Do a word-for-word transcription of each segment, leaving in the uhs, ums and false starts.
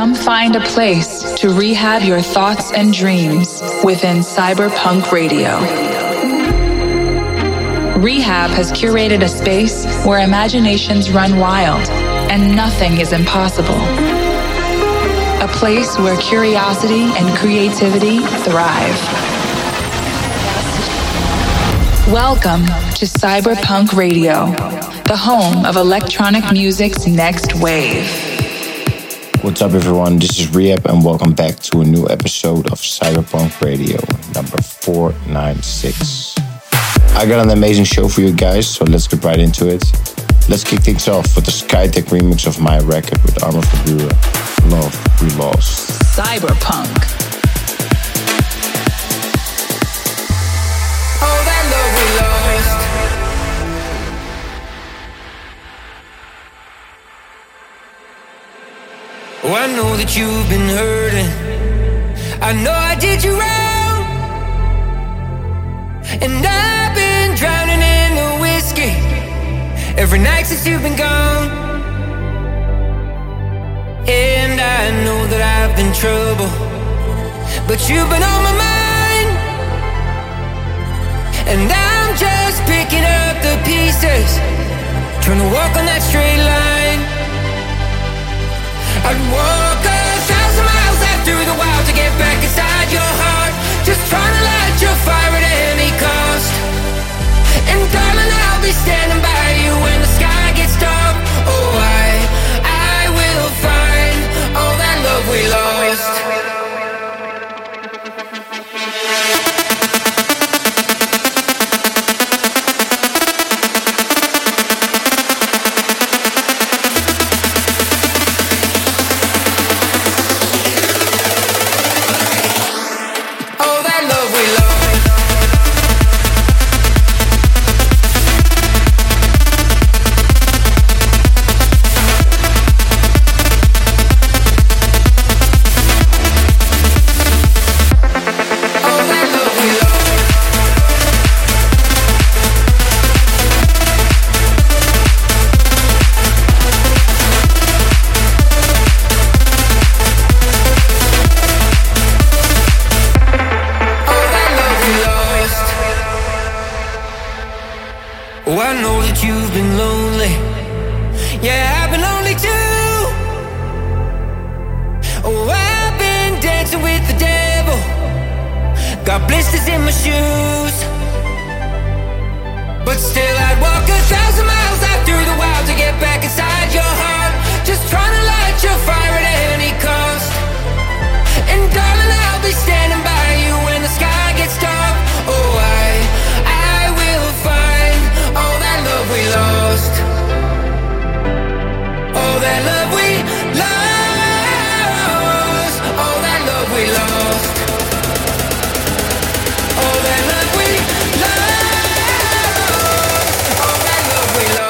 come find a place to rehab your thoughts and dreams within Cyberpunk Radio. Rehab has curated a space where imaginations run wild and nothing is impossible. A place where curiosity and creativity thrive. Welcome to Cyberpunk Radio, the home of electronic music's next wave. What's up, everyone? This is Rehab, and welcome back to a new episode of Cyberpunk Radio, number four ninety-six. I got an amazing show for you guys, so let's get right into it. Let's kick things off with the Skytech remix of my record with Armin van Buuren, Love We Lost. Cyberpunk. Oh, that love we lost. Oh, I know that you've been hurting. I know I did you wrong, and I've been drowning in the whiskey every night since you've been gone. And I know that I've been trouble, but you've been on my mind, and I'm just picking up the pieces, trying to walk on that straight line. I'd walk a thousand miles out through the wild to get back inside your heart, just trying to light your fire at any cost. And darling, I'll be standing by you when the sky gets dark. Oh, I, I will find all that love we lost. We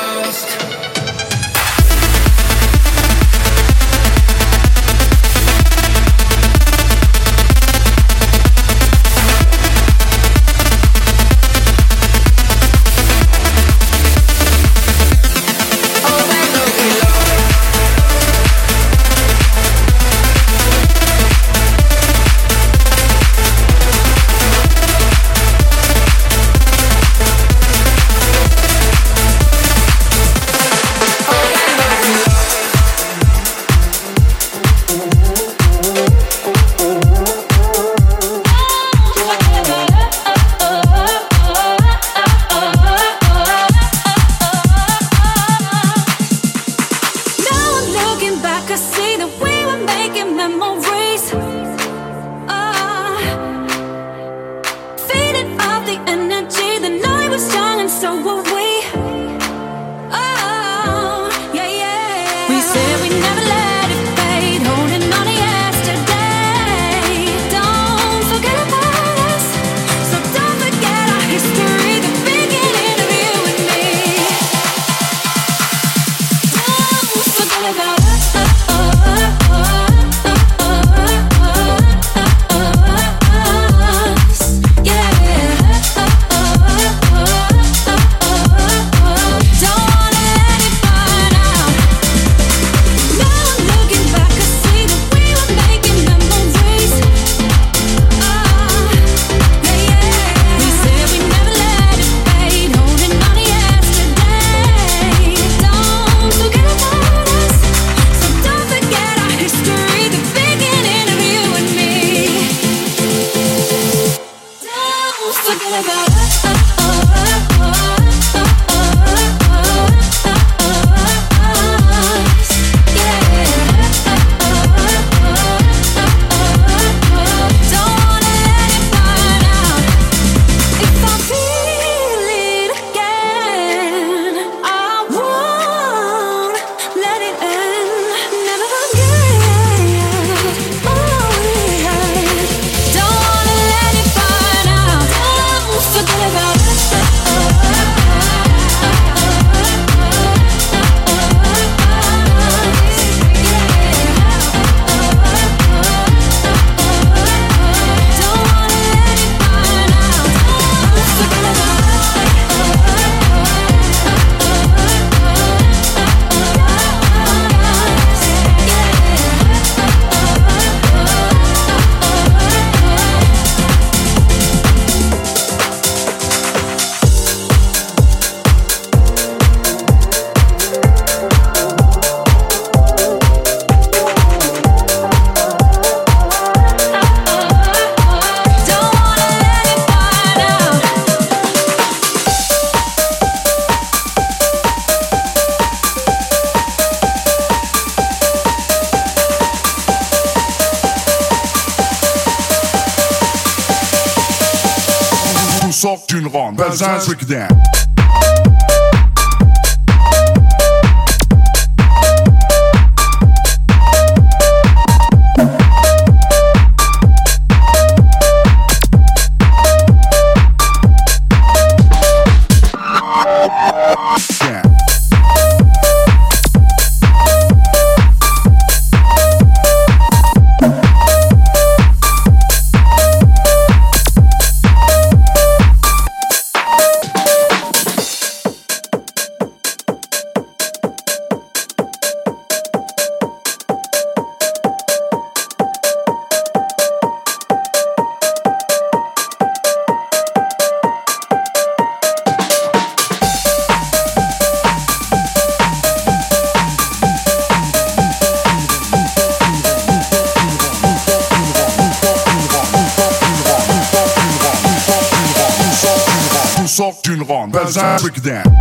d'une ronde, Bazin, break it down. Sort d'une ronde, Bazin, break it down.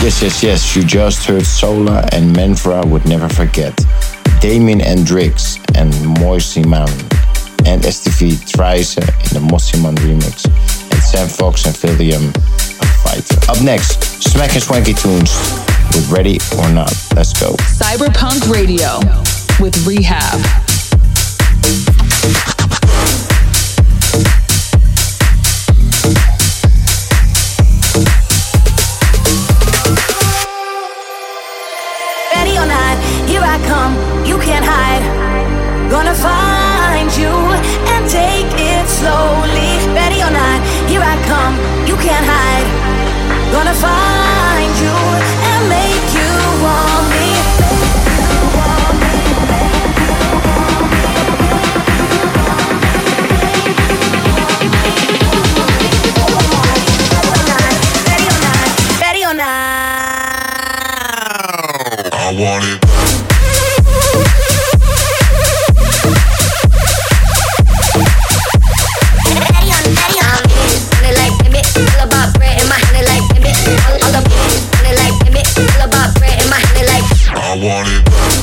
Yes, yes, yes, you just heard Sola and Menfra with Never Forget. Damien Hendrix and Moisiman and S T V Trice in the Mossiman remix. And Sam Fox and William Fighter. Up next, Smack and Swanky Tunes with Ready or Not. Let's go. Cyberpunk Radio with Rehab. Ready or not, here I come, you can't hide. Gonna find you and take it slowly. Ready or not, here I come, you can't hide. Gonna find you and make you want me. Ready or not, ready or not. I want it. I want it.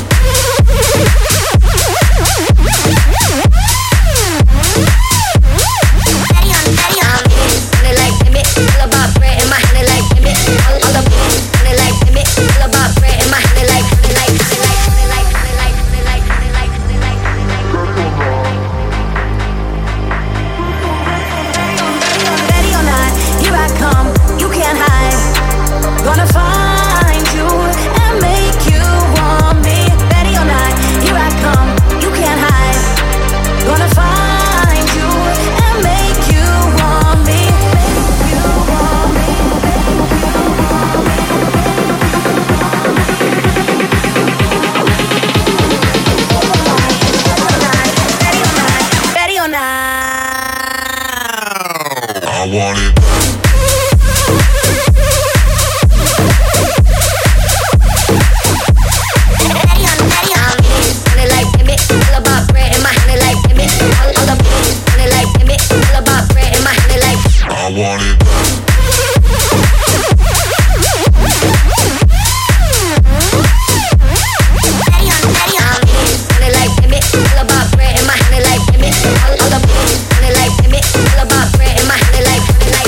I want it. I want it. Like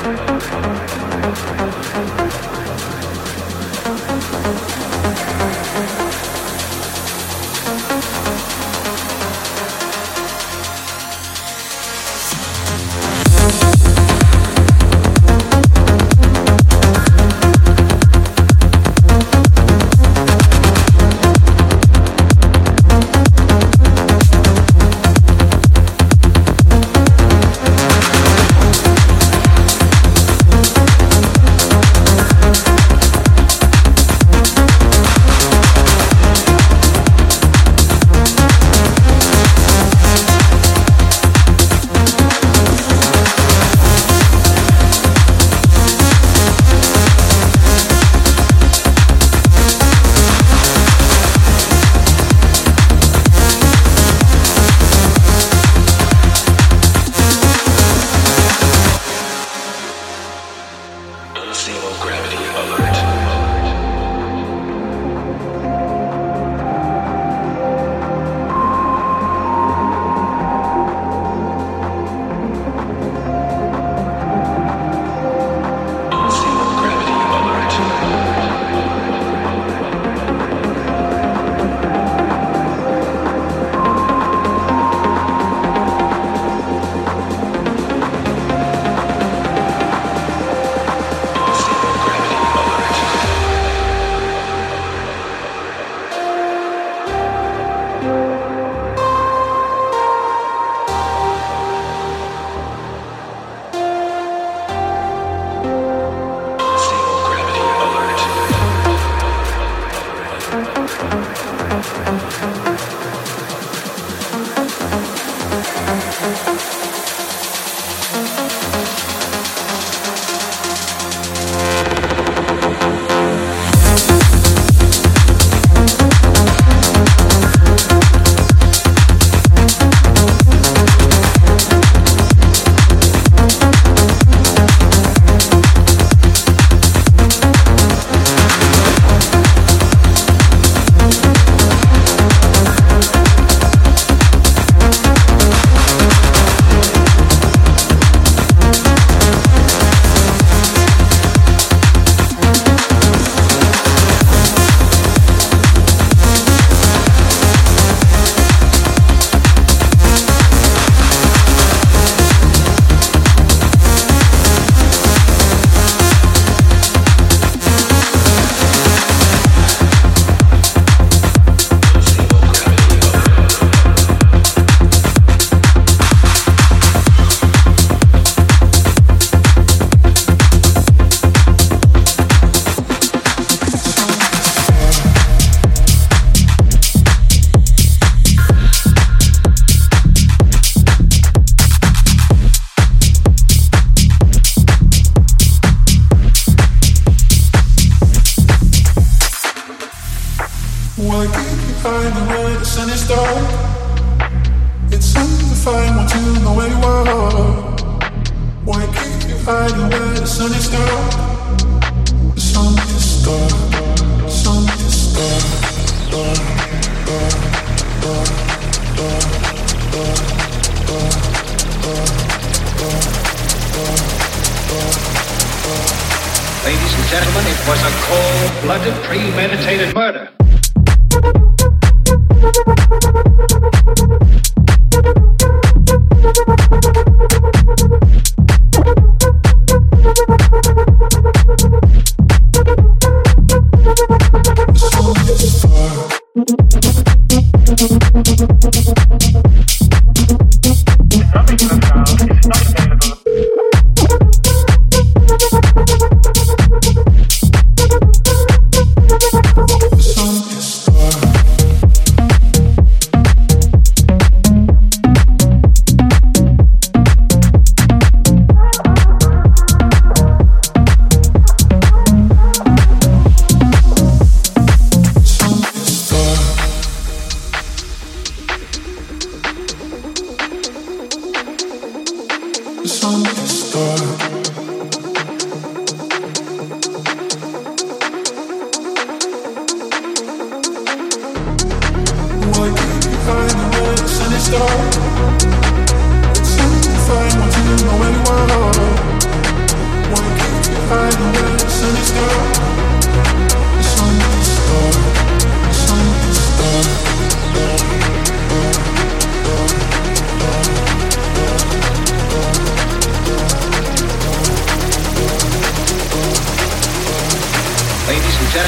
Ladies and gentlemen, it was a cold-blooded, premeditated murder.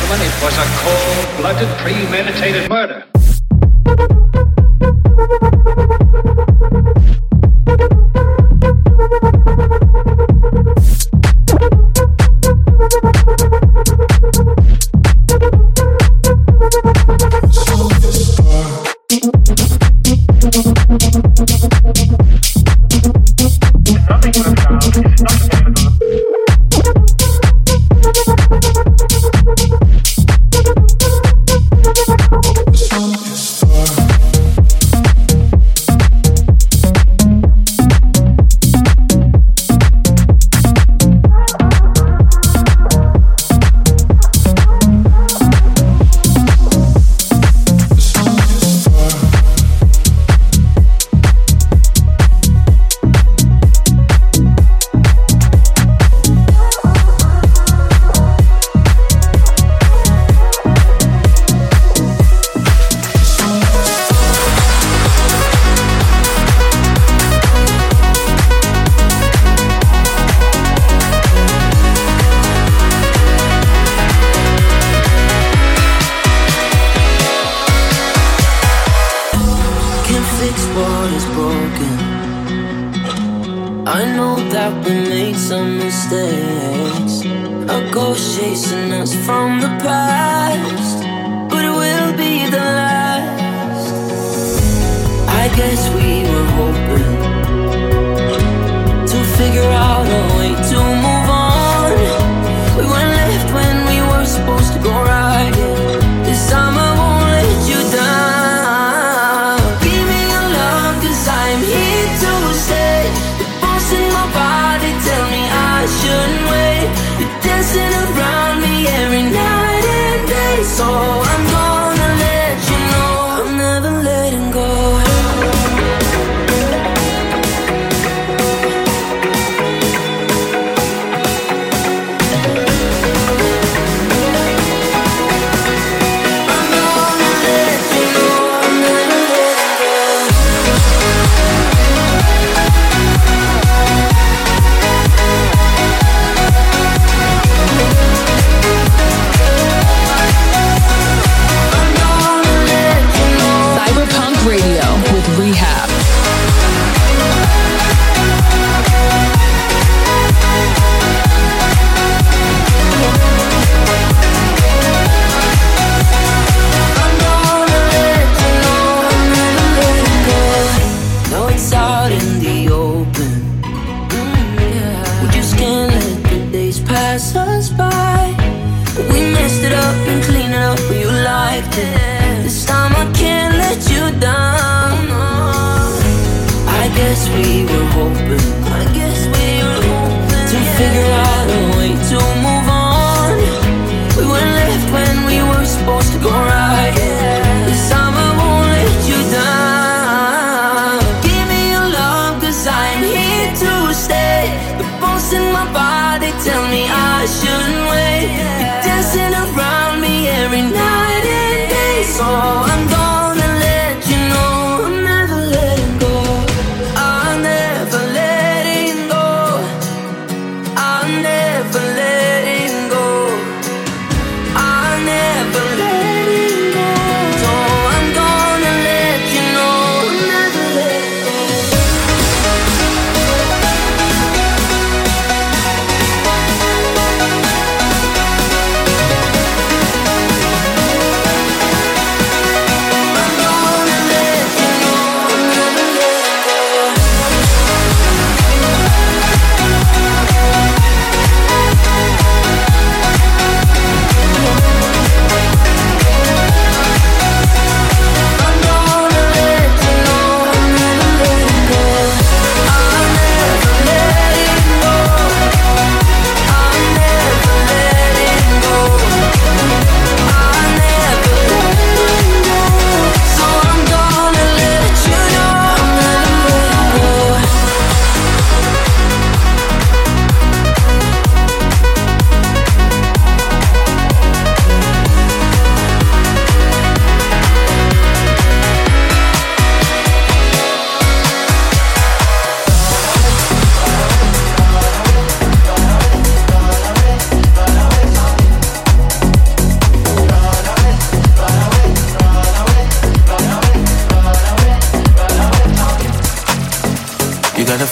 gentlemen, it was a cold-blooded, premeditated murder.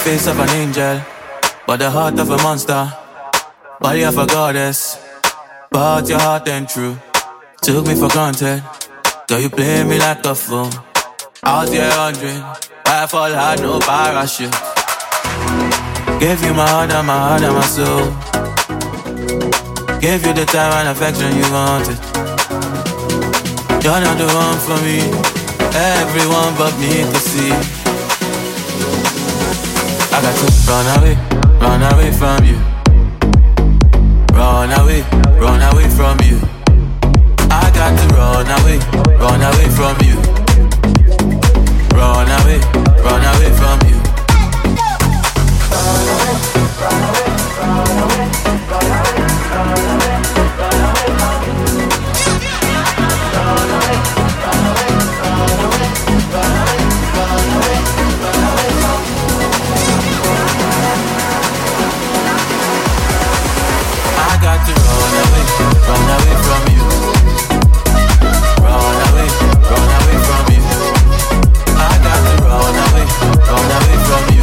face of an angel, but the heart of a monster. Body of a goddess, but your heart ain't true. Took me for granted, girl, you play me like a fool. Out here wondering why I fall hard, no parachute. Gave you my heart and my heart and my soul. Gave you the time and affection you wanted. You're not the one for me, everyone but me could see. I got to run away, run away from you. Run away, run away from you. I got to run away, run away from you. Run away, run away from you. Run away, run away, run away, run away, run away, run away from you. Run away, run away, run away, run away, run away, run away from you. I got to run away, run away from you. Run away, run away from you. I got to run away, run away from you.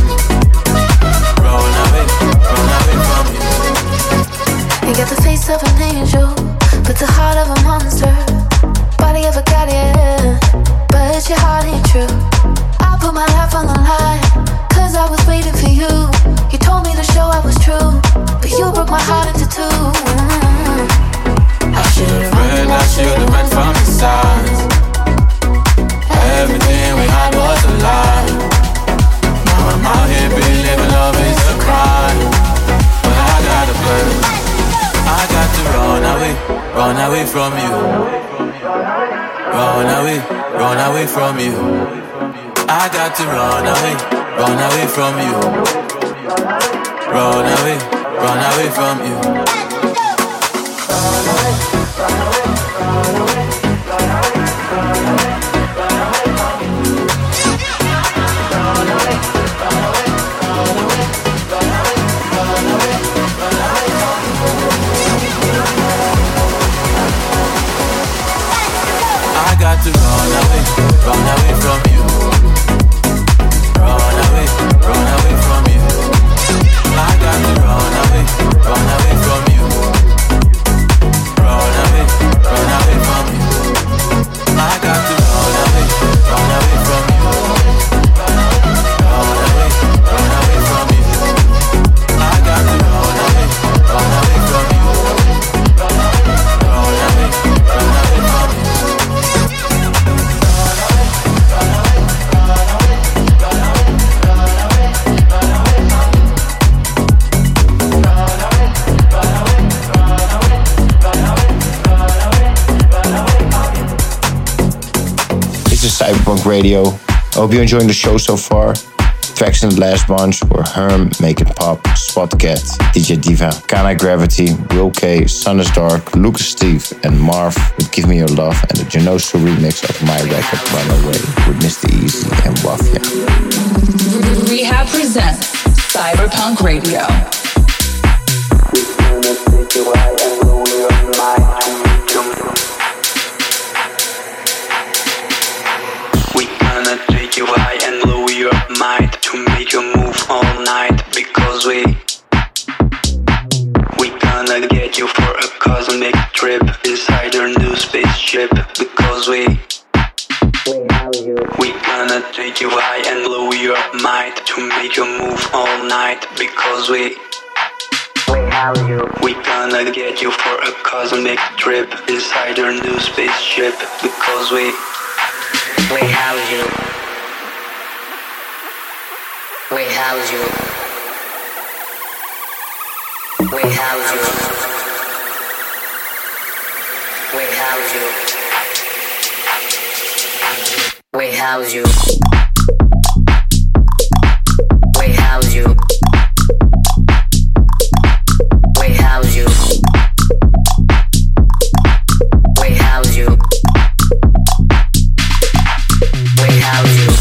Run away, run away from you. You got the face of an angel, but the heart of a monster. Body of a guardian, but your heart ain't true. I put my life on the line, cause I was waiting for you. You told me to show I was true, but you broke my heart into two. Mm-hmm. I should've read, I should've read from the signs. Everything we had was a lie. Now I'm out here believing love is a crime, but I gotta play. I got to run away, run away from you. Run away, run away from you. I got to run away, run away from you. Run away, run away from you. Run away, run away, run away, run away, run away, run away from you. Run away, run away, run away, run away, run away, run away from you. I got to run away, run away from you. Run away, run away from you. I got to run away, run away from you. Run away, run away from you. I got to run away, run away from you. Run away, run away from you. I got to run away, run away from you. Run away, run away from you. Cyberpunk Radio. I hope you're enjoying the show so far. Tracks in the last bunch were Herm, Make It Pop, Spotcat, D J Diva, Kana Gravity, Will K, Sun is Dark, Lucas Steve, and Marv with Give Me Your Love, and the Genoso remix of my record Runaway with Mister Easy and Wafia. Rehab presents Cyberpunk Radio. Take you high and lower your mind to make you move all night, because we we gonna get you for a cosmic trip inside your new spaceship, because we we gonna take you high and lower your mind to make you move all night, because we we gonna get you for a cosmic trip inside your new spaceship, because we we house you. We house you. We house you. We house you. We house you. We house you. We house you. We house you. We house you.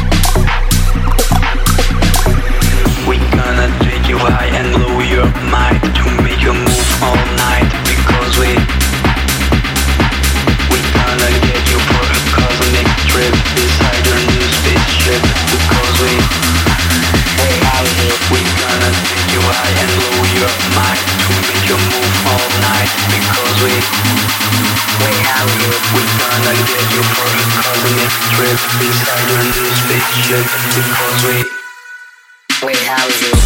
My get you for a cosmic trip inside your new spaceship because we we house you.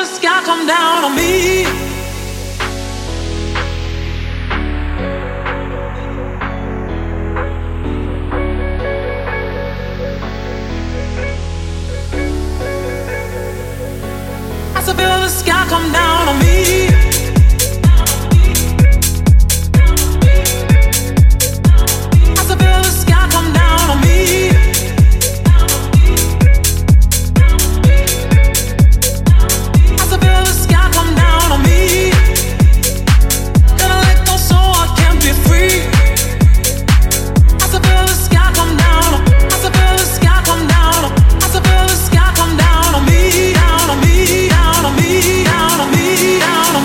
sky come down on me. As I feel the sky come down on me. As I feel the sky come down on me. As I feel the sky come down on me. Gonna let go so I can be free. As I feel the sky come down. As I feel the sky come down. As I feel the sky come down on me. Down on me. Down on me. Down on me. Down on me.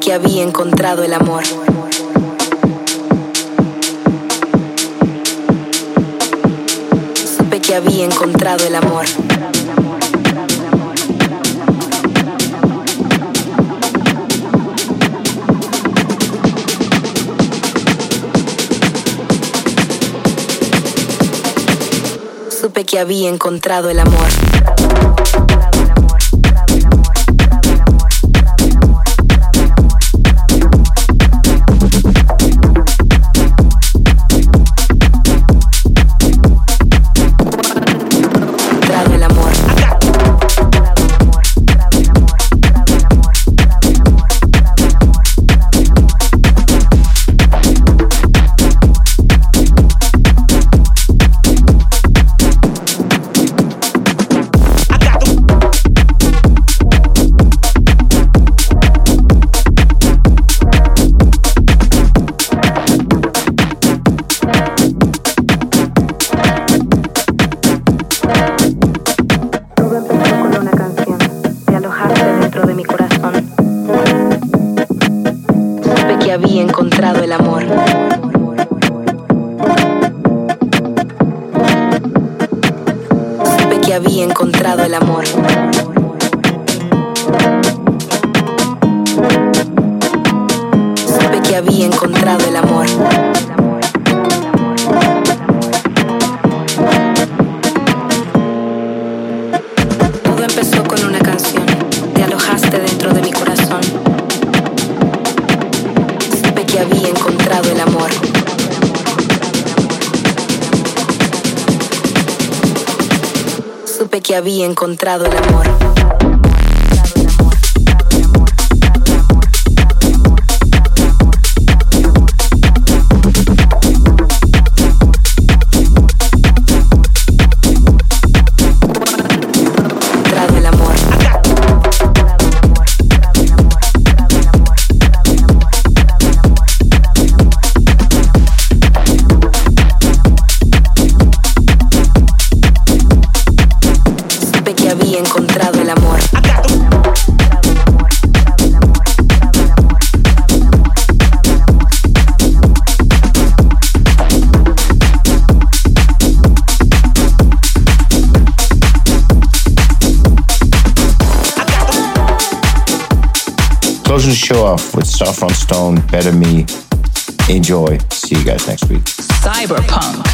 que había encontrado el amor. Supe que había encontrado el amor. Supe que había encontrado el amor. Había encontrado el amor. Supe que había encontrado el amor. Supe que había encontrado el amor. Todo empezó con una canción. Te alojaste dentro de mi corazón. Que había encontrado el amor. Supe que había encontrado el amor. Encontrado el amor. Closing the show off with Saffron Stone, Better Me. Enjoy. See you guys next week. Cyberpunk.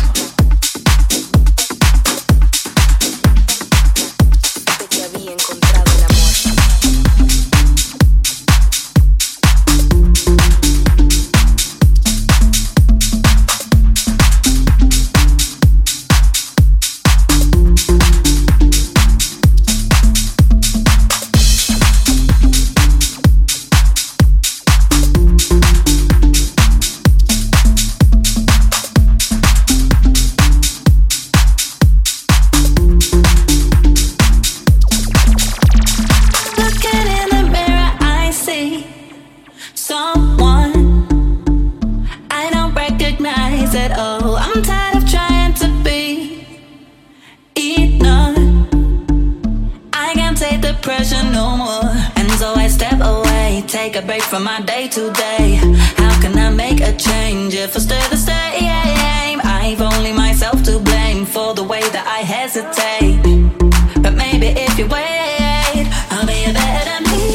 From my day to day, how can I make a change if I stay the same? I've only myself to blame for the way that I hesitate. But maybe if you wait, I'll be a better me.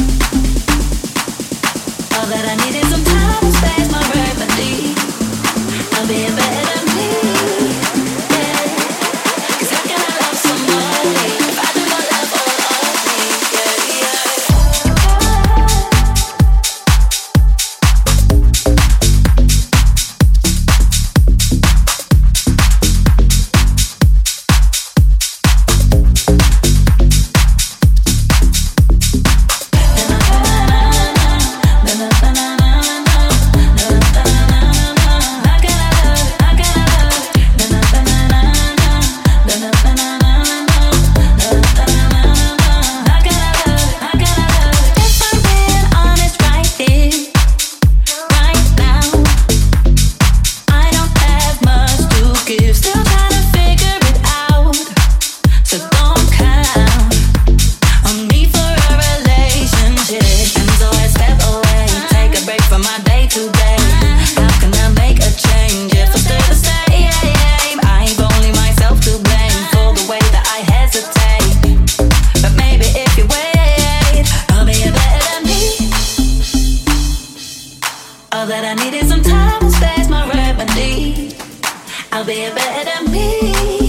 All that I need is some time and space, my remedy. I'll be a better me. Yeah. 'Cause how can I love somebody if I do not love all of me? Yeah, yeah. when time and space my remedy. I'll be a better me.